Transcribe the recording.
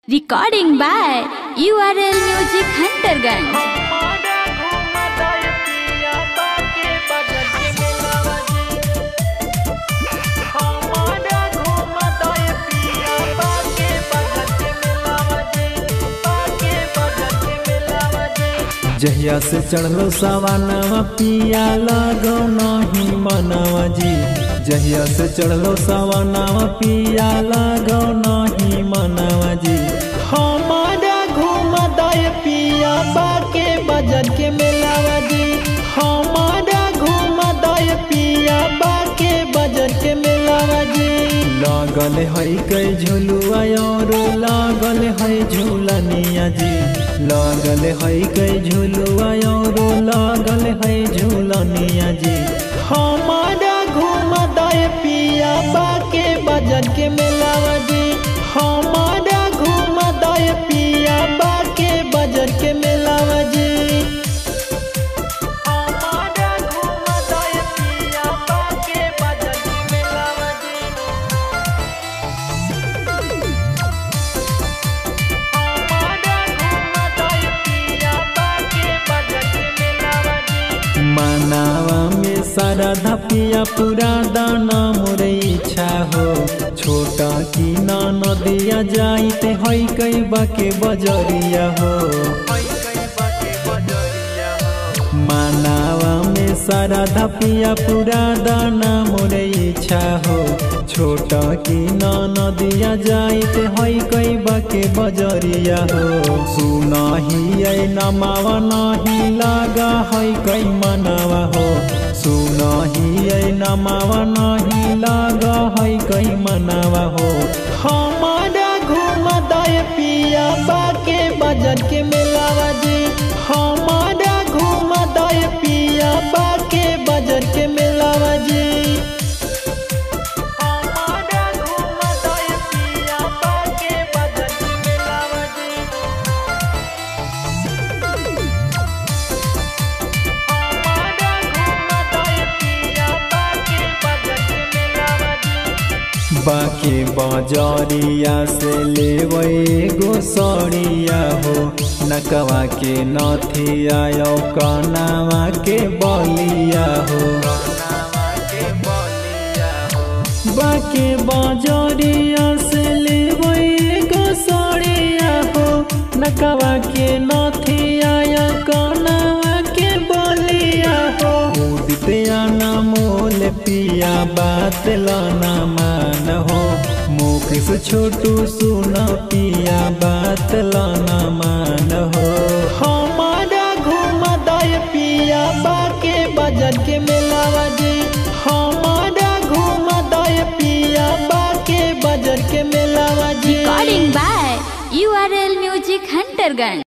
Recording by URL Music Hunterganj. जहिया से चढ़लो सवानवा पिया लगो नहीं मनवा जी। जहिया से चढ़लो सवानवा पिया लगो नहीं मनवा जी। हमारा घूम दे पिया बाके बजट के मेलावा जी। हमारा घूम दे पिया बाके बजट के मेलावा जी। लागल है कई झुलुआ और लागल है झूलनिया जी। लागल है कई झुलुआ और लागल है झूलनिया जी। हमारा घूम दे पिया बाके बजट के मेलावा जी। हमारा घूम दे पिया बाके बजट के मेलावा जी। मनावा में सारा धपिया पूरा दाना मोरे इच्छा हो। छोटा की ना नदिया जाइते हई कई बाके बजरिया हो। मनावा में सारा धपिया पूरा दाना मोरे इच्छा हो। छोटा की ना नदिया जाइते हई कई बाके बजरिया हो। सुनाही ऐ नमावा नहीं लागा हई कई मनावा हो। सुनाही ऐ नमावा नहीं लागा हई कई मनावा हो। हमारा घूम दे पिया बाके बजट के मेलावा जी। हमारा घूम दे पिया बाके बजट के मेलावा जी। बाके बजरिया से लेवे गोसरिया हो। नकवा के नथिया कनावा के बलिया हो। बाके बजरिया से लेवे गोसरिया हो। नकवा के नथिया कनावा के बलिया हो। उदितिया ना मोल पिया बात लाना मान हो। मुख से छोटू सुना पिया बात लाना मान हो। हमारा घूम दे पिया बाके बजट के मेलावा जी। हमारा घूम दे पिया बाके बजट के मेलावा जी। Recording by URL Music Hunterganj.